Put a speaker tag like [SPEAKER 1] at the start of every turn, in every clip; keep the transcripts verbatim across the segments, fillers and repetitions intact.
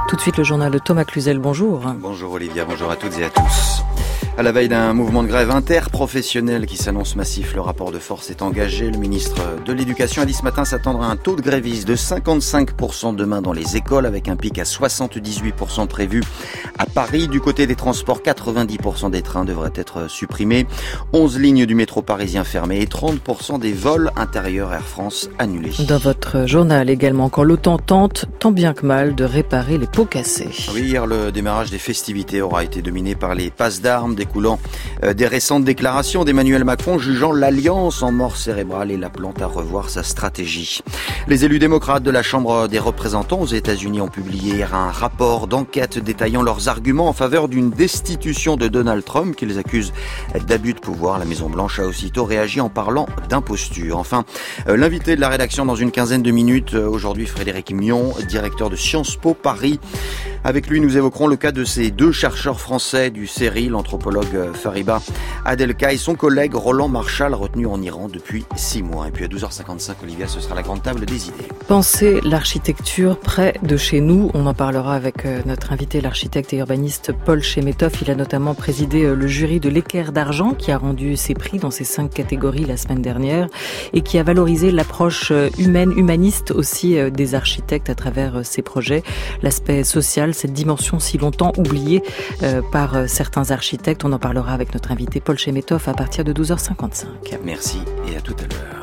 [SPEAKER 1] Tout de suite le journal de Thomas Cluzel, bonjour.
[SPEAKER 2] Bonjour Olivia, bonjour à toutes et à tous. À la veille d'un mouvement de grève interprofessionnel qui s'annonce massif, le rapport de force est engagé. Le ministre de l'Éducation a dit ce matin s'attendre à un taux de grévistes de cinquante-cinq pour cent demain dans les écoles, avec un pic à soixante-dix-huit pour cent prévu à Paris. Du côté des transports, quatre-vingt-dix pour cent des trains devraient être supprimés, onze lignes du métro parisien fermées et trente pour cent des vols intérieurs Air France annulés.
[SPEAKER 1] Dans votre journal également, quand l'OTAN tente, tant bien que mal, de réparer les pots cassés.
[SPEAKER 2] Oui, hier, le démarrage des festivités aura été dominé par les passes d'armes, des découlant des récentes déclarations d'Emmanuel Macron jugeant l'alliance en mort cérébrale et l'appelant à revoir sa stratégie. Les élus démocrates de la Chambre des représentants aux États-Unis ont publié hier un rapport d'enquête détaillant leurs arguments en faveur d'une destitution de Donald Trump qu'ils accusent d'abus de pouvoir. La Maison-Blanche a aussitôt réagi en parlant d'imposture. Enfin, l'invité de la rédaction dans une quinzaine de minutes, aujourd'hui Frédéric Mion, directeur de Sciences Po Paris. Avec lui, nous évoquerons le cas de ces deux chercheurs français du C E R I, l'anthropologue Fariba Adelka et son collègue Roland Marchal, retenu en Iran depuis six mois. Et puis à douze heures cinquante-cinq, Olivia, ce sera la grande table des idées.
[SPEAKER 1] Pensez l'architecture près de chez nous. On en parlera avec notre invité, l'architecte et urbaniste Paul Chemetov. Il a notamment présidé le jury de l'Équerre d'Argent, qui a rendu ses prix dans ces cinq catégories la semaine dernière et qui a valorisé l'approche humaine, humaniste aussi des architectes à travers ses projets. L'aspect social, cette dimension si longtemps oubliée euh, par certains architectes. On en parlera avec notre invité Paul Chemetov à partir de douze heures cinquante-cinq.
[SPEAKER 2] Merci et à tout à l'heure.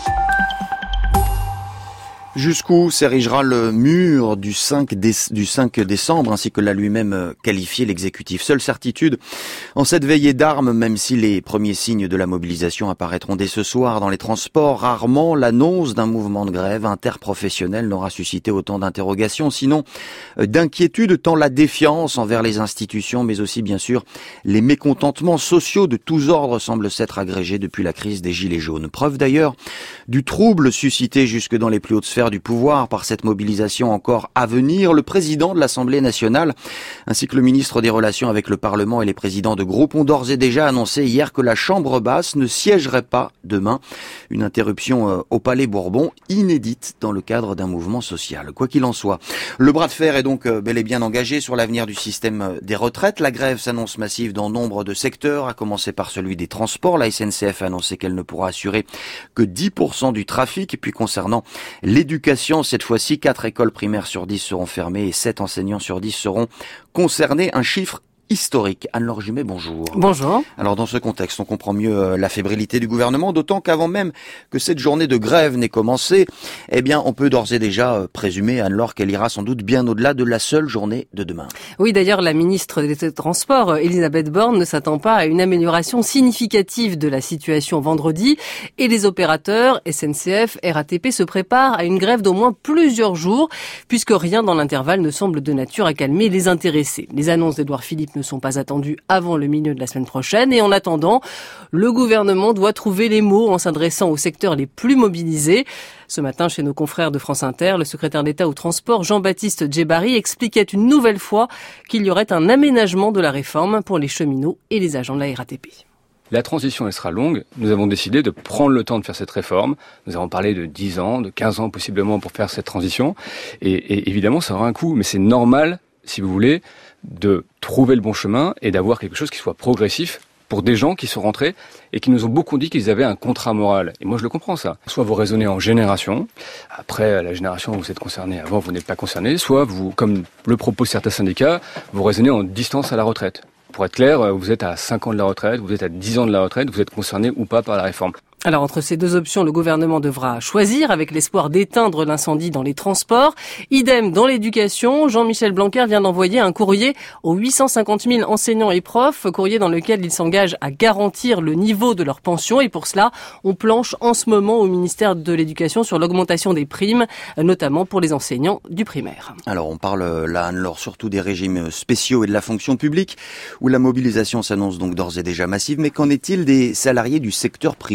[SPEAKER 2] Jusqu'où s'érigera le mur du cinq décembre, ainsi que l'a lui-même qualifié l'exécutif. Seule certitude, en cette veillée d'armes, même si les premiers signes de la mobilisation apparaîtront dès ce soir dans les transports, rarement l'annonce d'un mouvement de grève interprofessionnel n'aura suscité autant d'interrogations, sinon d'inquiétudes, tant la défiance envers les institutions, mais aussi bien sûr les mécontentements sociaux de tous ordres semblent s'être agrégés depuis la crise des Gilets jaunes. Preuve d'ailleurs du trouble suscité jusque dans les plus hautes sphères du pouvoir par cette mobilisation encore à venir. Le président de l'Assemblée nationale ainsi que le ministre des Relations avec le Parlement et les présidents de groupes ont d'ores et déjà annoncé hier que la Chambre basse ne siégerait pas demain. Une interruption au Palais Bourbon, inédite dans le cadre d'un mouvement social. Quoi qu'il en soit, le bras de fer est donc bel et bien engagé sur l'avenir du système des retraites. La grève s'annonce massive dans nombre de secteurs, à commencer par celui des transports. La S N C F a annoncé qu'elle ne pourra assurer que dix pour cent du trafic. Et puis concernant l'éducation, cette fois-ci, quatre écoles primaires sur dix seront fermées et sept enseignants sur dix seront concernés. Un chiffre historique. Anne-Laure Jumet, bonjour.
[SPEAKER 1] Bonjour.
[SPEAKER 2] Alors dans ce contexte, on comprend mieux la fébrilité du gouvernement, d'autant qu'avant même que cette journée de grève n'ait commencé, eh bien on peut d'ores et déjà présumer, Anne-Laure, qu'elle ira sans doute bien au-delà de la seule journée de demain.
[SPEAKER 3] Oui, d'ailleurs, la ministre des Transports, Elisabeth Borne, ne s'attend pas à une amélioration significative de la situation vendredi et les opérateurs S N C F, R A T P se préparent à une grève d'au moins plusieurs jours, puisque rien dans l'intervalle ne semble de nature à calmer les intéressés. Les annonces d'Édouard Philippe ne sont pas attendus avant le milieu de la semaine prochaine. Et en attendant, le gouvernement doit trouver les mots en s'adressant aux secteurs les plus mobilisés. Ce matin, chez nos confrères de France Inter, le secrétaire d'État au transport, Jean-Baptiste Djebari, expliquait une nouvelle fois qu'il y aurait un aménagement de la réforme pour les cheminots et les agents de la R A T P.
[SPEAKER 4] La transition, elle sera longue. Nous avons décidé de prendre le temps de faire cette réforme. Nous avons parlé de dix ans, de quinze ans possiblement pour faire cette transition. Et, et évidemment, ça aura un coût, mais c'est normal, si vous voulez, de trouver le bon chemin et d'avoir quelque chose qui soit progressif pour des gens qui sont rentrés et qui nous ont beaucoup dit qu'ils avaient un contrat moral. Et moi, je le comprends, ça. Soit vous raisonnez en génération, après la génération où vous êtes concerné, avant vous n'êtes pas concerné, soit vous, comme le proposent certains syndicats, vous raisonnez en distance à la retraite. Pour être clair, vous êtes à cinq ans de la retraite, vous êtes à dix ans de la retraite, vous êtes concerné ou pas par la réforme.
[SPEAKER 3] Alors entre ces deux options, le gouvernement devra choisir avec l'espoir d'éteindre l'incendie dans les transports. Idem dans l'éducation, Jean-Michel Blanquer vient d'envoyer un courrier aux huit cent cinquante mille enseignants et profs, courrier dans lequel il s'engage à garantir le niveau de leur pension. Et pour cela, on planche en ce moment au ministère de l'Éducation sur l'augmentation des primes, notamment pour les enseignants du primaire.
[SPEAKER 2] Alors on parle là, Anne-Laure, surtout des régimes spéciaux et de la fonction publique, où la mobilisation s'annonce donc d'ores et déjà massive. Mais qu'en est-il des salariés du secteur privé? Vont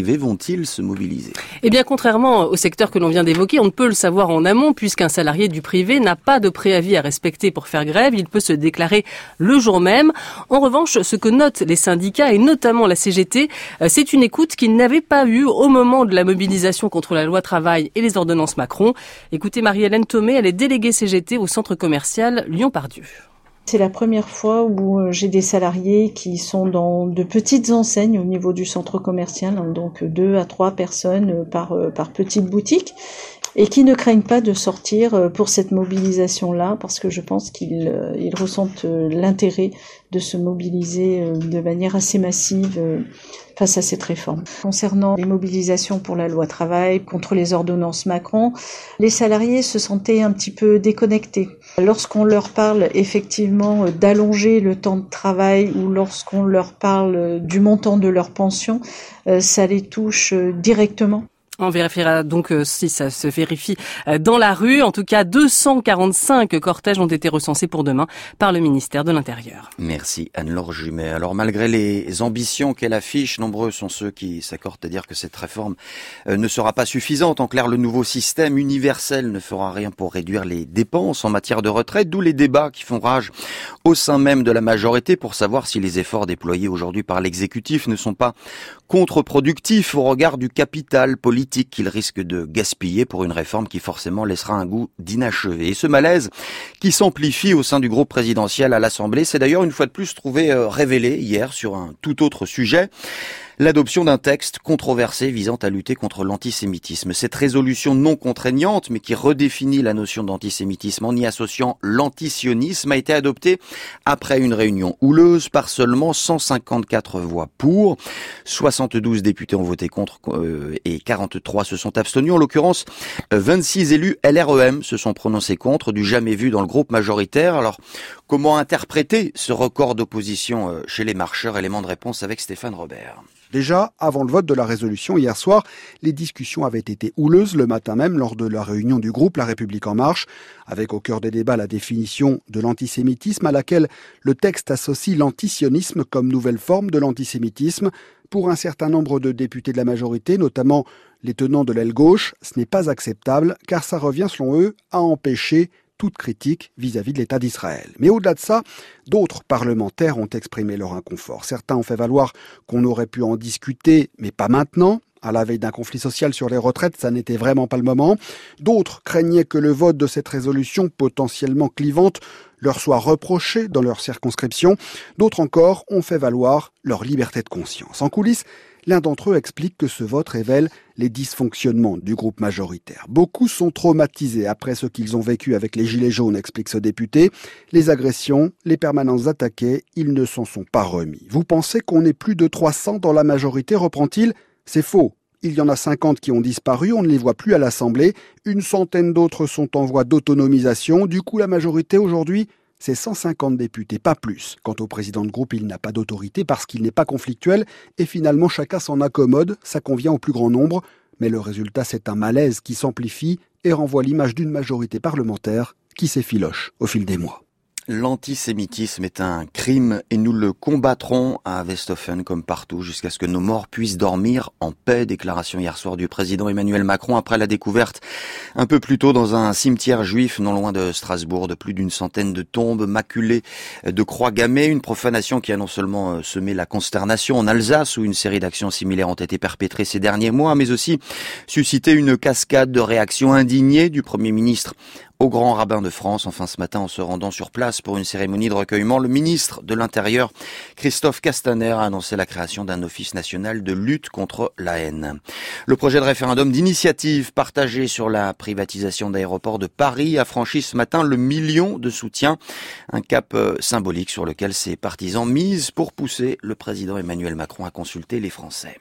[SPEAKER 2] vont-ils se mobiliser ?
[SPEAKER 3] Eh bien, contrairement au secteur que l'on vient d'évoquer, on ne peut le savoir en amont puisqu'un salarié du privé n'a pas de préavis à respecter pour faire grève. Il peut se déclarer le jour même. En revanche, ce que notent les syndicats et notamment la C G T, c'est une écoute qu'ils n'avaient pas eue au moment de la mobilisation contre la loi travail et les ordonnances Macron. Écoutez Marie-Hélène Thomé, elle est déléguée C G T au centre commercial Lyon-Pardieu.
[SPEAKER 5] C'est la première fois où j'ai des salariés qui sont dans de petites enseignes au niveau du centre commercial, donc deux à trois personnes par, par petite boutique, et qui ne craignent pas de sortir pour cette mobilisation-là, parce que je pense qu'ils ils ressentent l'intérêt de se mobiliser de manière assez massive face à cette réforme. Concernant les mobilisations pour la loi travail, contre les ordonnances Macron, les salariés se sentaient un petit peu déconnectés. Lorsqu'on leur parle effectivement d'allonger le temps de travail ou lorsqu'on leur parle du montant de leur pension, ça les touche directement.
[SPEAKER 3] On vérifiera donc si ça se vérifie dans la rue. En tout cas, deux cent quarante-cinq cortèges ont été recensés pour demain par le ministère de l'Intérieur.
[SPEAKER 2] Merci Anne-Laure Jumet. Alors malgré les ambitions qu'elle affiche, nombreux sont ceux qui s'accordent à dire que cette réforme ne sera pas suffisante. En clair, le nouveau système universel ne fera rien pour réduire les dépenses en matière de retraite, d'où les débats qui font rage au sein même de la majorité pour savoir si les efforts déployés aujourd'hui par l'exécutif ne sont pas contre-productifs au regard du capital politique qu'il risque de gaspiller pour une réforme qui forcément laissera un goût d'inachevé. Et ce malaise qui s'amplifie au sein du groupe présidentiel à l'Assemblée, c'est d'ailleurs une fois de plus trouvé révélé hier sur un tout autre sujet. L'adoption d'un texte controversé visant à lutter contre l'antisémitisme. Cette résolution non contraignante, mais qui redéfinit la notion d'antisémitisme en y associant l'antisionisme, a été adoptée après une réunion houleuse par seulement cent cinquante-quatre voix pour. soixante-douze députés ont voté contre euh, et quarante-trois se sont abstenus. En l'occurrence, vingt-six élus L R E M se sont prononcés contre, du jamais vu dans le groupe majoritaire. Alors, comment interpréter ce record d'opposition chez les marcheurs? Élément de réponse avec Stéphane Robert.
[SPEAKER 6] Déjà, avant le vote de la résolution hier soir, les discussions avaient été houleuses le matin même lors de la réunion du groupe La République En Marche, avec au cœur des débats la définition de l'antisémitisme à laquelle le texte associe l'antisionisme comme nouvelle forme de l'antisémitisme. Pour un certain nombre de députés de la majorité, notamment les tenants de l'aile gauche, ce n'est pas acceptable car ça revient selon eux à empêcher toute critique vis-à-vis de l'État d'Israël. Mais au-delà de ça, d'autres parlementaires ont exprimé leur inconfort. Certains ont fait valoir qu'on aurait pu en discuter, mais pas maintenant. À la veille d'un conflit social sur les retraites, ça n'était vraiment pas le moment. D'autres craignaient que le vote de cette résolution potentiellement clivante leur soit reproché dans leur circonscription. D'autres encore ont fait valoir leur liberté de conscience. En coulisses, l'un d'entre eux explique que ce vote révèle les dysfonctionnements du groupe majoritaire. Beaucoup sont traumatisés après ce qu'ils ont vécu avec les Gilets jaunes, explique ce député. Les agressions, les permanences attaquées, ils ne s'en sont pas remis. Vous pensez qu'on est plus de trois cents dans la majorité, reprend-il ? C'est faux. Il y en a cinquante qui ont disparu, on ne les voit plus à l'Assemblée. Une centaine d'autres sont en voie d'autonomisation. Du coup, la majorité aujourd'hui, c'est cent cinquante députés, pas plus. Quant au président de groupe, il n'a pas d'autorité parce qu'il n'est pas conflictuel et finalement chacun s'en accommode, ça convient au plus grand nombre. Mais le résultat, c'est un malaise qui s'amplifie et renvoie l'image d'une majorité parlementaire qui s'effiloche au fil des mois.
[SPEAKER 2] L'antisémitisme est un crime et nous le combattrons à Westhofen comme partout jusqu'à ce que nos morts puissent dormir en paix. Déclaration hier soir du président Emmanuel Macron après la découverte un peu plus tôt dans un cimetière juif non loin de Strasbourg de plus d'une centaine de tombes maculées de croix gammées. Une profanation qui a non seulement semé la consternation en Alsace où une série d'actions similaires ont été perpétrées ces derniers mois, mais aussi suscité une cascade de réactions indignées du Premier ministre au grand rabbin de France. Enfin, ce matin, en se rendant sur place pour une cérémonie de recueillement, le ministre de l'Intérieur, Christophe Castaner, a annoncé la création d'un office national de lutte contre la haine. Le projet de référendum d'initiative partagé sur la privatisation d'aéroports de Paris a franchi ce matin le million de soutiens, un cap symbolique sur lequel ses partisans misent pour pousser le président Emmanuel Macron à consulter les Français.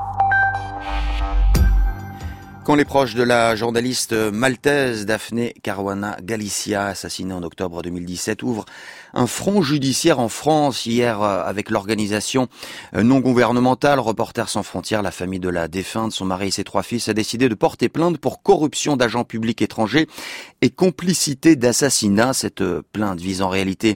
[SPEAKER 2] Quand les proches de la journaliste maltaise Daphne Caruana Galizia, assassinée en octobre deux mille dix-sept, ouvrent un front judiciaire en France hier avec l'organisation non gouvernementale Reporters sans frontières, la famille de la défunte, son mari et ses trois fils, a décidé de porter plainte pour corruption d'agents publics étrangers et complicité d'assassinat. Cette plainte vise en réalité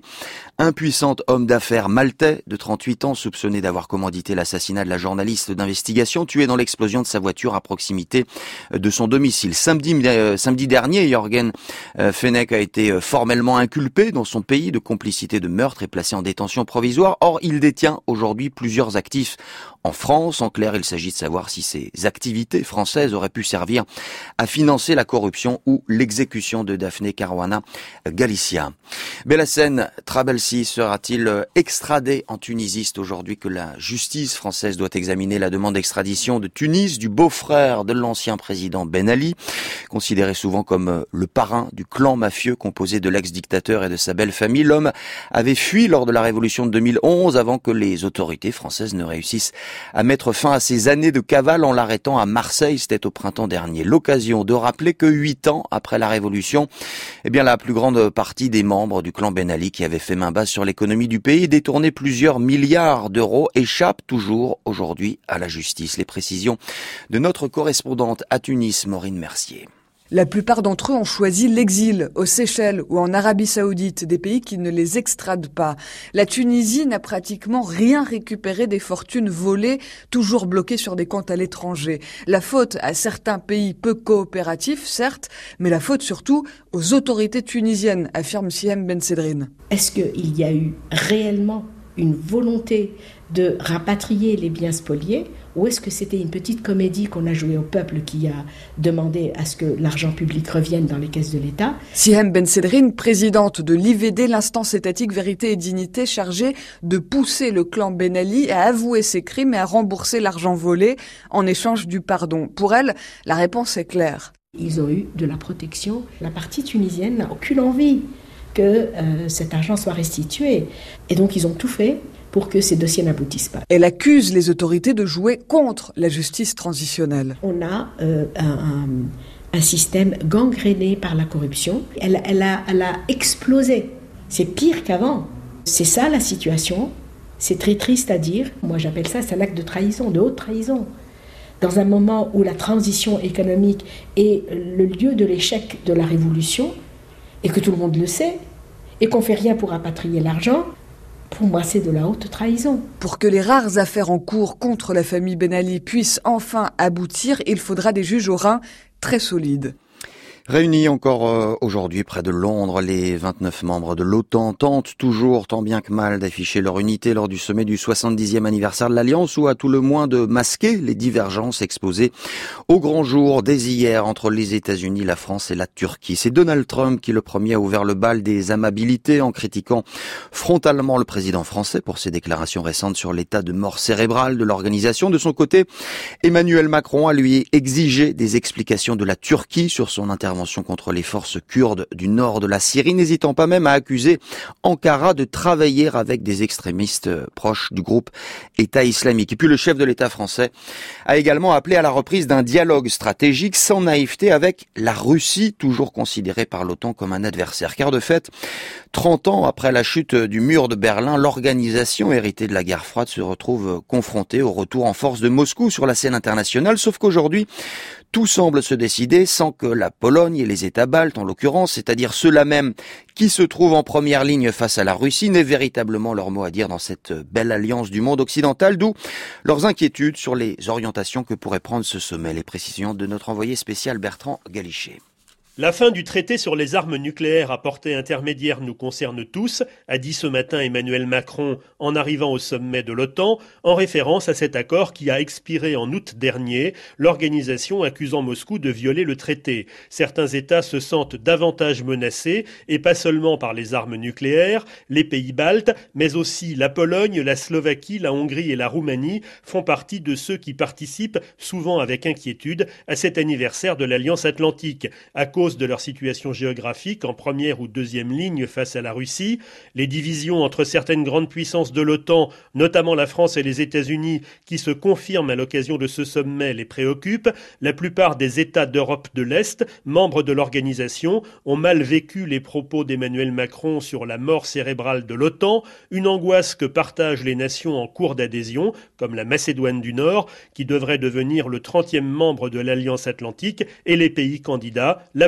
[SPEAKER 2] Un puissant homme d'affaires maltais de trente-huit ans, soupçonné d'avoir commandité l'assassinat de la journaliste d'investigation tuée dans l'explosion de sa voiture à proximité de son domicile. Samedi, euh, samedi dernier, Jürgen euh, Fenech a été formellement inculpé dans son pays de complicité de meurtre et placé en détention provisoire. Or, il détient aujourd'hui plusieurs actifs en France. En clair, il s'agit de savoir si ces activités françaises auraient pu servir à financer la corruption ou l'exécution de Daphne Caruana Galizia. Belhacem Trabelsi sera-t-il extradé en Tunisie? C'est aujourd'hui que la justice française doit examiner la demande d'extradition de Tunis du beau-frère de l'ancien président Ben Ali, considéré souvent comme le parrain du clan mafieux composé de l'ex-dictateur et de sa belle famille. L'homme avait fui lors de la révolution de deux mille onze avant que les autorités françaises ne réussissent à mettre fin à ses années de cavale en l'arrêtant à Marseille. C'était au printemps dernier. L'occasion de rappeler que huit ans après la révolution, eh bien, la plus grande partie des membres du clan Ben Ali qui avaient fait main basse sur l'économie du pays et détourné plusieurs milliards d'euros échappent toujours aujourd'hui à la justice. Les précisions de notre correspondante à Tunis, Maureen Mercier.
[SPEAKER 7] La plupart d'entre eux ont choisi l'exil, aux Seychelles ou en Arabie Saoudite, des pays qui ne les extradent pas. La Tunisie n'a pratiquement rien récupéré des fortunes volées, toujours bloquées sur des comptes à l'étranger. La faute à certains pays peu coopératifs, certes, mais la faute surtout aux autorités tunisiennes, affirme Sihem Bensedrine.
[SPEAKER 8] Est-ce qu'il y a eu réellement une volonté de rapatrier les biens spoliés, ou est-ce que c'était une petite comédie qu'on a jouée au peuple qui a demandé à ce que l'argent public revienne dans les caisses de l'État?
[SPEAKER 7] Sihem Bensedrine, présidente de l'I V D, l'instance étatique Vérité et Dignité, chargée de pousser le clan Ben Ali à avouer ses crimes et à rembourser l'argent volé en échange du pardon. Pour elle, la réponse est claire.
[SPEAKER 8] Ils ont eu de la protection. La partie tunisienne n'a aucune envie que euh, cet argent soit restitué. Et donc ils ont tout fait pour que ces dossiers n'aboutissent pas.
[SPEAKER 7] Elle accuse les autorités de jouer contre la justice transitionnelle.
[SPEAKER 8] On a euh, un, un système gangréné par la corruption. Elle, elle, a, elle a explosé. C'est pire qu'avant. C'est ça la situation. C'est très triste à dire. Moi j'appelle ça, c'est un acte de trahison, de haute trahison. Dans un moment où la transition économique est le lieu de l'échec de la révolution, et que tout le monde le sait, et qu'on ne fait rien pour rapatrier l'argent, pour moi, c'est de la haute trahison.
[SPEAKER 7] Pour que les rares affaires en cours contre la famille Ben Ali puissent enfin aboutir, il faudra des juges au rein très solides.
[SPEAKER 2] Réunis encore euh, aujourd'hui près de Londres, les vingt-neuf membres de l'OTAN tentent toujours, tant bien que mal, d'afficher leur unité lors du sommet du soixante-dixième anniversaire de l'Alliance ou à tout le moins de masquer les divergences exposées au grand jour dès hier entre les États-Unis, la France et la Turquie. C'est Donald Trump qui le premier a ouvert le bal des amabilités en critiquant frontalement le président français pour ses déclarations récentes sur l'état de mort cérébrale de l'organisation. De son côté, Emmanuel Macron a lui exigé des explications de la Turquie sur son intervention contre les forces kurdes du nord de la Syrie, n'hésitant pas même à accuser Ankara de travailler avec des extrémistes proches du groupe État islamique. Et puis le chef de l'État français a également appelé à la reprise d'un dialogue stratégique sans naïveté avec la Russie, toujours considérée par l'OTAN comme un adversaire. Car de fait, trente ans après la chute du mur de Berlin, l'organisation héritée de la guerre froide se retrouve confrontée au retour en force de Moscou sur la scène internationale, sauf qu'aujourd'hui, tout semble se décider sans que la Pologne et les États baltes, en l'occurrence, c'est-à-dire ceux-là même qui se trouvent en première ligne face à la Russie, n'aient véritablement leur mot à dire dans cette belle alliance du monde occidental, d'où leurs inquiétudes sur les orientations que pourrait prendre ce sommet. Les précisions de notre envoyé spécial Bertrand Galichet.
[SPEAKER 9] La fin du traité sur les armes nucléaires à portée intermédiaire nous concerne tous, a dit ce matin Emmanuel Macron en arrivant au sommet de l'OTAN, en référence à cet accord qui a expiré en août dernier, l'organisation accusant Moscou de violer le traité. Certains États se sentent davantage menacés, et pas seulement par les armes nucléaires, les pays baltes, mais aussi la Pologne, la Slovaquie, la Hongrie et la Roumanie font partie de ceux qui participent, souvent avec inquiétude, à cet anniversaire de l'Alliance Atlantique, à cause de leur situation géographique en première ou deuxième ligne face à la Russie. Les divisions entre certaines grandes puissances de l'OTAN, notamment la France et les États-Unis, qui se confirment à l'occasion de ce sommet, les préoccupent. La plupart des États d'Europe de l'Est, membres de l'organisation, ont mal vécu les propos d'Emmanuel Macron sur la mort cérébrale de l'OTAN, une angoisse que partagent les nations en cours d'adhésion, comme la Macédoine du Nord, qui devrait devenir le trentième membre de l'Alliance Atlantique, et les pays candidats, la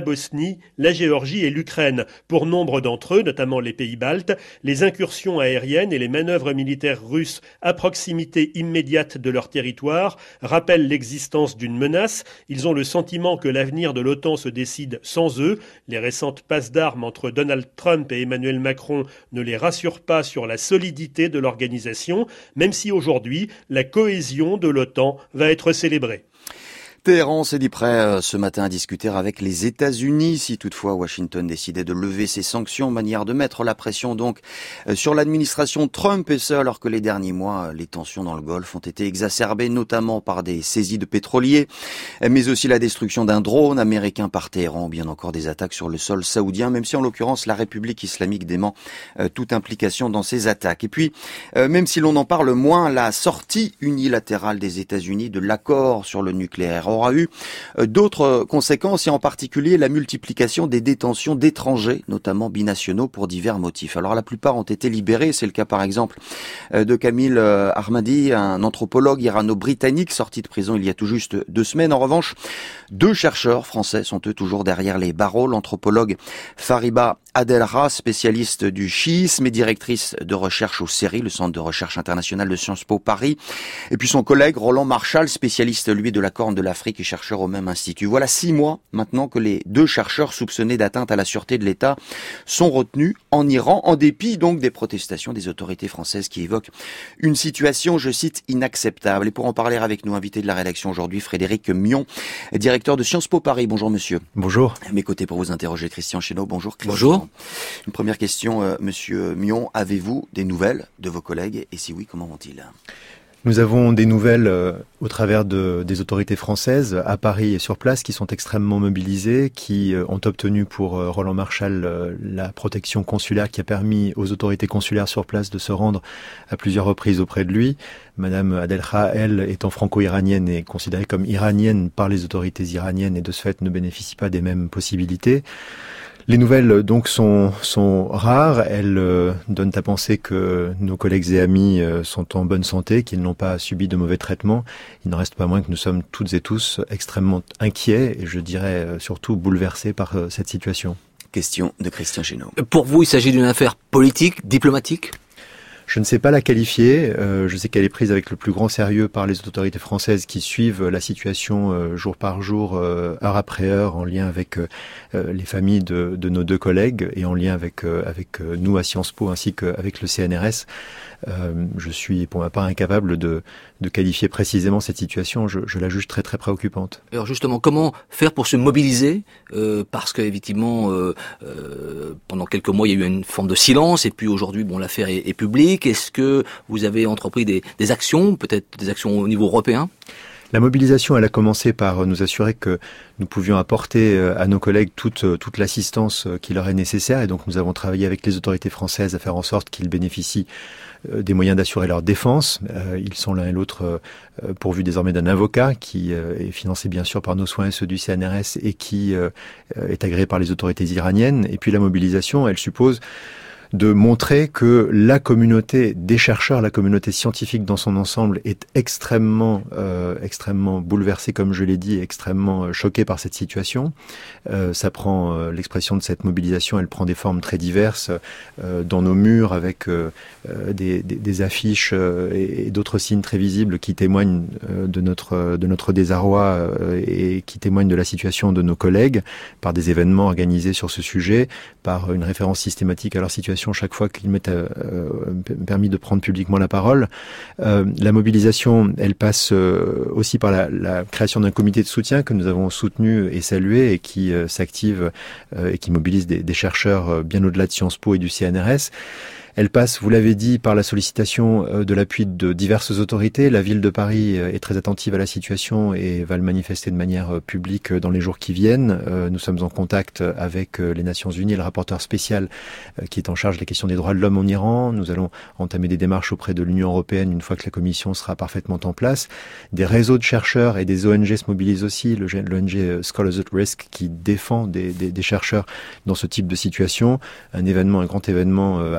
[SPEAKER 9] Bosnie, la Géorgie et l'Ukraine. Pour nombre d'entre eux, notamment les pays baltes, les incursions aériennes et les manœuvres militaires russes à proximité immédiate de leur territoire rappellent l'existence d'une menace. Ils ont le sentiment que l'avenir de l'OTAN se décide sans eux. Les récentes passes d'armes entre Donald Trump et Emmanuel Macron ne les rassurent pas sur la solidité de l'organisation, même si aujourd'hui, la cohésion de l'OTAN va être célébrée.
[SPEAKER 2] Téhéran s'est dit prêt ce matin à discuter avec les États-Unis si toutefois Washington décidait de lever ses sanctions, manière de mettre la pression donc sur l'administration Trump, et ce alors que les derniers mois, les tensions dans le Golfe ont été exacerbées notamment par des saisies de pétroliers, mais aussi la destruction d'un drone américain par Téhéran, ou bien encore des attaques sur le sol saoudien, même si en l'occurrence la République islamique dément toute implication dans ces attaques. Et puis, même si l'on en parle moins, la sortie unilatérale des États-Unis de l'accord sur le nucléaire aura eu d'autres conséquences, et en particulier la multiplication des détentions d'étrangers, notamment binationaux, pour divers motifs. Alors la plupart ont été libérés, c'est le cas par exemple de Kamil Ahmadi, un anthropologue irano-britannique sorti de prison il y a tout juste deux semaines. En revanche, deux chercheurs français sont eux toujours derrière les barreaux. L'anthropologue Fariba Adelra, spécialiste du chiisme et directrice de recherche au C E R I, le Centre de recherche international de Sciences Po Paris, et puis son collègue Roland Marchal, spécialiste lui de la Corne de l'Afrique et chercheur au même institut. Voilà six mois maintenant que les deux chercheurs soupçonnés d'atteinte à la sûreté de l'État sont retenus en Iran, en dépit donc des protestations des autorités françaises qui évoquent une situation, je cite, inacceptable. Et pour en parler avec nous, invité de la rédaction aujourd'hui, Frédéric Mion, directeur de Sciences Po Paris. Bonjour monsieur.
[SPEAKER 10] Bonjour.
[SPEAKER 2] À mes côtés pour vous interroger, Christian Chénaud. Bonjour Christian.
[SPEAKER 10] Bonjour.
[SPEAKER 2] Une première question, euh, monsieur Mion, avez-vous des nouvelles de vos collègues, et si oui, comment vont-ils ?
[SPEAKER 10] Nous avons des nouvelles euh, au travers de, des autorités françaises à Paris et sur place qui sont extrêmement mobilisées, qui euh, ont obtenu pour euh, Roland Marchal euh, la protection consulaire qui a permis aux autorités consulaires sur place de se rendre à plusieurs reprises auprès de lui. Madame Adelra, elle, étant franco-iranienne et considérée comme iranienne par les autorités iraniennes et de ce fait ne bénéficie pas des mêmes possibilités. Les nouvelles donc sont sont rares. Elles euh, donnent à penser que nos collègues et amis euh, sont en bonne santé, qu'ils n'ont pas subi de mauvais traitements. Il n'en reste pas moins que nous sommes toutes et tous extrêmement inquiets et je dirais euh, surtout bouleversés par euh, cette situation.
[SPEAKER 2] Question de Christian Chénaud.
[SPEAKER 11] Pour vous, il s'agit d'une affaire politique, diplomatique ?
[SPEAKER 10] Je ne sais pas la qualifier. Euh, je sais qu'elle est prise avec le plus grand sérieux par les autorités françaises qui suivent la situation euh, jour par jour, euh, heure après heure, en lien avec euh, les familles de, de nos deux collègues et en lien avec euh, avec nous à Sciences Po ainsi qu'avec le C N R S. Euh, je suis pour ma part incapable de, de qualifier précisément cette situation. Je, je la juge très très préoccupante.
[SPEAKER 11] Alors justement, comment faire pour se mobiliser euh, parce qu'effectivement, euh, euh, pendant quelques mois, il y a eu une forme de silence et puis aujourd'hui, bon, l'affaire est, est publique. Est-ce que vous avez entrepris des, des actions, peut-être des actions au niveau européen ?
[SPEAKER 10] La mobilisation, elle a commencé par nous assurer que nous pouvions apporter à nos collègues toute, toute l'assistance qui leur est nécessaire. Et donc, nous avons travaillé avec les autorités françaises à faire en sorte qu'ils bénéficient des moyens d'assurer leur défense. Ils sont l'un et l'autre pourvus désormais d'un avocat qui est financé bien sûr par nos soins et ceux du C N R S et qui est agréé par les autorités iraniennes. Et puis la mobilisation, elle suppose de montrer que la communauté des chercheurs, la communauté scientifique dans son ensemble est extrêmement, euh, extrêmement bouleversée, comme je l'ai dit, extrêmement choquée par cette situation. Euh, ça prend euh, l'expression de cette mobilisation, elle prend des formes très diverses euh, dans nos murs avec euh, des, des, des affiches euh, et, et d'autres signes très visibles qui témoignent euh, de notre de notre désarroi euh, et qui témoignent de la situation de nos collègues par des événements organisés sur ce sujet, par une référence systématique à leur situation chaque fois qu'ils m'est euh, permis de prendre publiquement la parole. Euh, la mobilisation, elle passe euh, aussi par la, la création d'un comité de soutien que nous avons soutenu et salué et qui euh, s'active euh, et qui mobilise des, des chercheurs euh, bien au-delà de Sciences Po et du C N R S. Elle passe, vous l'avez dit, par la sollicitation de l'appui de diverses autorités. La ville de Paris est très attentive à la situation et va le manifester de manière publique dans les jours qui viennent. Nous sommes en contact avec les Nations Unies et le rapporteur spécial qui est en charge des questions des droits de l'homme en Iran. Nous allons entamer des démarches auprès de l'Union européenne une fois que la commission sera parfaitement en place. Des réseaux de chercheurs et des O N G se mobilisent aussi. Le O N G Scholars at Risk qui défend des, des, des chercheurs dans ce type de situation. Un événement, un grand événement à caractère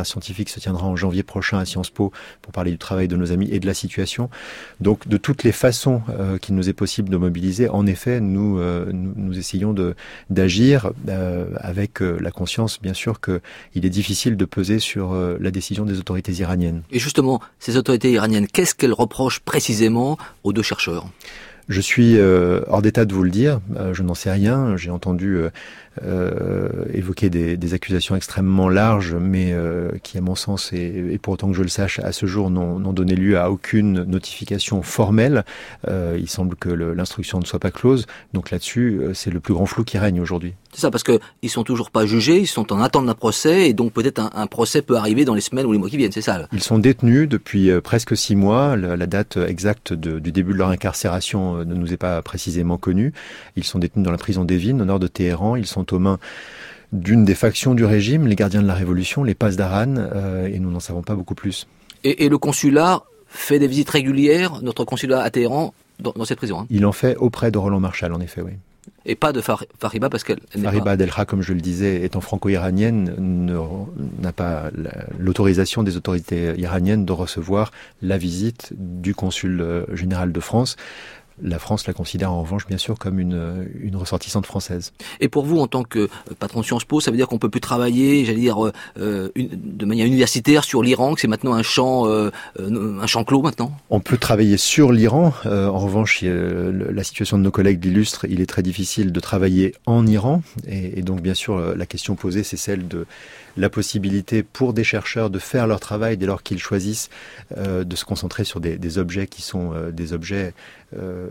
[SPEAKER 10] séminaire scientifique se tiendra en janvier prochain à Sciences Po pour parler du travail de nos amis et de la situation. Donc de toutes les façons euh, qu'il nous est possible de mobiliser, en effet, nous, euh, nous, nous essayons de, d'agir euh, avec euh, la conscience, bien sûr, qu'il est difficile de peser sur euh, la décision des autorités iraniennes.
[SPEAKER 11] Et justement, ces autorités iraniennes, qu'est-ce qu'elles reprochent précisément aux deux chercheurs ?
[SPEAKER 10] Je suis euh, hors d'état de vous le dire, euh, je n'en sais rien. J'ai entendu euh, euh, évoquer des, des accusations extrêmement larges, mais euh, qui, à mon sens, et, et pour autant que je le sache, à ce jour, n'ont, n'ont donné lieu à aucune notification formelle. Euh, il semble que le, l'instruction ne soit pas close. Donc là-dessus, euh, c'est le plus grand flou qui règne aujourd'hui.
[SPEAKER 11] C'est ça, parce que ils sont toujours pas jugés, ils sont en attente d'un procès, et donc peut-être un, un procès peut arriver dans les semaines ou les mois qui viennent, c'est ça là.
[SPEAKER 10] Ils sont détenus depuis euh, presque six mois. La, la date exacte de, du début de leur incarcération euh, ne nous est pas précisément connue. Ils sont détenus dans la prison d'Evin, au nord de Téhéran. Ils sont aux mains d'une des factions du régime, les gardiens de la révolution, les Pasdaran, euh, et nous n'en savons pas beaucoup plus.
[SPEAKER 11] Et, et le consulat fait des visites régulières, notre consulat à Téhéran, dans, dans cette prison hein.
[SPEAKER 10] Il en fait auprès de Roland Marshall, en effet, oui.
[SPEAKER 11] Et pas de Far- Fariba parce qu'elle n'est
[SPEAKER 10] Fariba
[SPEAKER 11] pas...
[SPEAKER 10] Adelkha, comme je le disais, étant franco-iranienne, ne, n'a pas l'autorisation des autorités iraniennes de recevoir la visite du consul général de France. La France la considère en revanche bien sûr comme une, une ressortissante française.
[SPEAKER 11] Et pour vous, en tant que patron de Sciences Po, ça veut dire qu'on peut plus travailler, j'allais dire, euh, une, de manière universitaire sur l'Iran, que c'est maintenant un champ, euh, un champ clos maintenant ?
[SPEAKER 10] On peut travailler sur l'Iran. Euh, en revanche, euh, la situation de nos collègues l'illustre. Il est très difficile de travailler en Iran. Et, et donc, bien sûr, la question posée, c'est celle de la possibilité pour des chercheurs de faire leur travail dès lors qu'ils choisissent euh, de se concentrer sur des, des objets qui sont euh, des objets euh,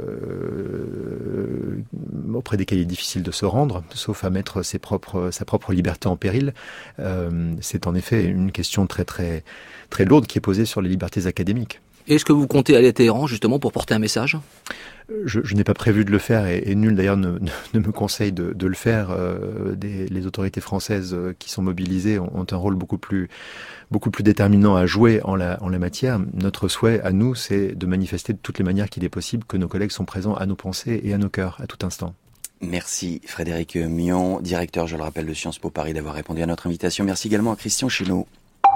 [SPEAKER 10] auprès desquels il est difficile de se rendre, sauf à mettre ses propres, sa propre liberté en péril. Euh, c'est en effet une question très très très lourde qui est posée sur les libertés académiques.
[SPEAKER 11] Et est-ce que vous comptez aller à Téhéran justement pour porter un message ?
[SPEAKER 10] Je, je n'ai pas prévu de le faire et, et nul d'ailleurs ne, ne, ne me conseille de, de le faire. Euh, des, les autorités françaises qui sont mobilisées ont, ont un rôle beaucoup plus, beaucoup plus déterminant à jouer en la, en la matière. Notre souhait à nous, c'est de manifester de toutes les manières qu'il est possible que nos collègues sont présents à nos pensées et à nos cœurs à tout instant.
[SPEAKER 2] Merci Frédéric Mion, directeur, je le rappelle, de Sciences Po Paris, d'avoir répondu à notre invitation. Merci également à Christian Chesneau.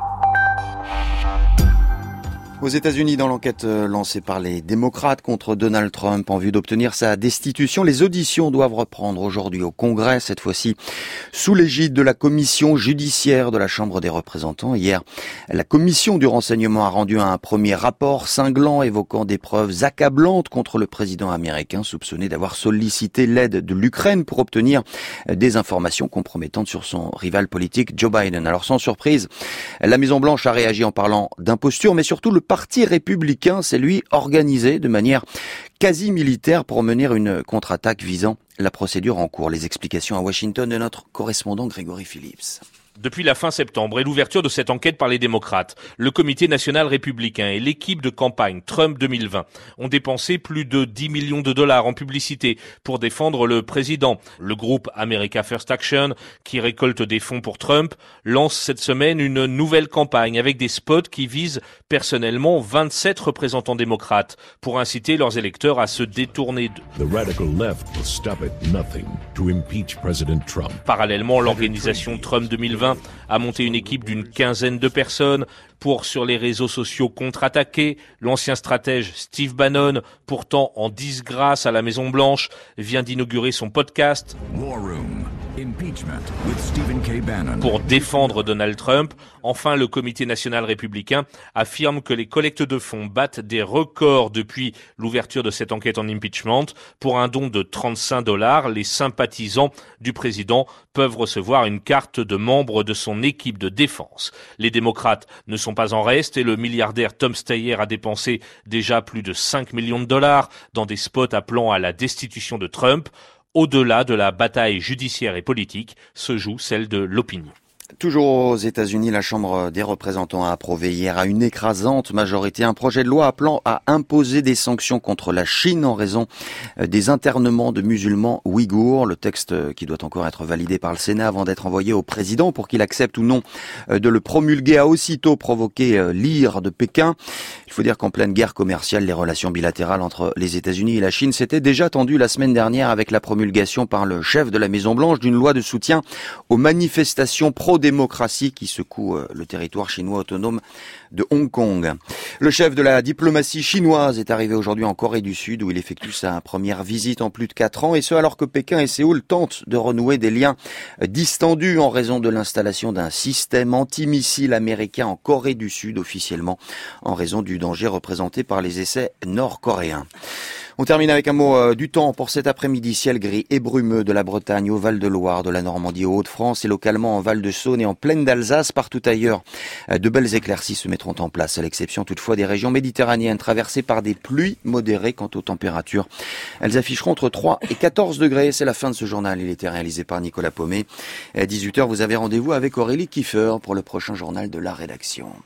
[SPEAKER 2] Aux États-Unis, dans l'enquête lancée par les démocrates contre Donald Trump en vue d'obtenir sa destitution, les auditions doivent reprendre aujourd'hui au Congrès, cette fois-ci sous l'égide de la commission judiciaire de la Chambre des représentants. Hier, la commission du renseignement a rendu un premier rapport cinglant évoquant des preuves accablantes contre le président américain soupçonné d'avoir sollicité l'aide de l'Ukraine pour obtenir des informations compromettantes sur son rival politique Joe Biden. Alors sans surprise, la Maison-Blanche a réagi en parlant d'imposture, mais surtout le Parti républicain s'est lui organisé de manière quasi militaire pour mener une contre-attaque visant la procédure en cours. Les explications à Washington de notre correspondant Grégory Phillips.
[SPEAKER 12] Depuis la fin septembre et l'ouverture de cette enquête par les démocrates, le Comité national républicain et l'équipe de campagne Trump deux mille vingt ont dépensé plus de dix millions de dollars en publicité pour défendre le président. Le groupe America First Action, qui récolte des fonds pour Trump, lance cette semaine une nouvelle campagne avec des spots qui visent personnellement vingt-sept représentants démocrates pour inciter leurs électeurs à se détourner d'eux. Parallèlement, l'organisation Trump deux mille vingt a monté une équipe d'une quinzaine de personnes pour, sur les réseaux sociaux, contre-attaquer. L'ancien stratège Steve Bannon, pourtant en disgrâce à la Maison-Blanche, vient d'inaugurer son podcast War Room. Pour défendre Donald Trump. Enfin, le Comité national républicain affirme que les collectes de fonds battent des records depuis l'ouverture de cette enquête en impeachment. Pour un don de trente-cinq dollars, les sympathisants du président peuvent recevoir une carte de membre de son équipe de défense. Les démocrates ne sont pas en reste et le milliardaire Tom Steyer a dépensé déjà plus de cinq millions de dollars dans des spots appelant à la destitution de Trump. Au-delà de la bataille judiciaire et politique, se joue celle de l'opinion.
[SPEAKER 2] Toujours aux États-Unis, la Chambre des représentants a approuvé hier à une écrasante majorité un projet de loi appelant à imposer des sanctions contre la Chine en raison des internements de musulmans ouïghours. Le texte qui doit encore être validé par le Sénat avant d'être envoyé au président pour qu'il accepte ou non de le promulguer a aussitôt provoqué l'ire de Pékin. Il faut dire qu'en pleine guerre commerciale, les relations bilatérales entre les États-Unis et la Chine s'étaient déjà tendues la semaine dernière avec la promulgation par le chef de la Maison-Blanche d'une loi de soutien aux manifestations pro pro-démocratie qui secoue le territoire chinois autonome de Hong Kong. Le chef de la diplomatie chinoise est arrivé aujourd'hui en Corée du Sud où il effectue sa première visite en plus de quatre ans et ce alors que Pékin et Séoul tentent de renouer des liens distendus en raison de l'installation d'un système antimissile américain en Corée du Sud officiellement en raison du danger représenté par les essais nord-coréens. On termine avec un mot euh, du temps pour cet après-midi. Ciel gris et brumeux de la Bretagne au Val-de-Loire, de la Normandie aux Hauts-de-France et localement en Val-de-Saône et en plaine d'Alsace. Partout ailleurs, euh, de belles éclaircies se mettront en place, à l'exception toutefois des régions méditerranéennes traversées par des pluies modérées. Quant aux températures, elles afficheront entre trois et quatorze degrés. C'est la fin de ce journal. Il était réalisé par Nicolas Paumet. À dix-huit heures, vous avez rendez-vous avec Aurélie Kiefer pour le prochain journal de la rédaction.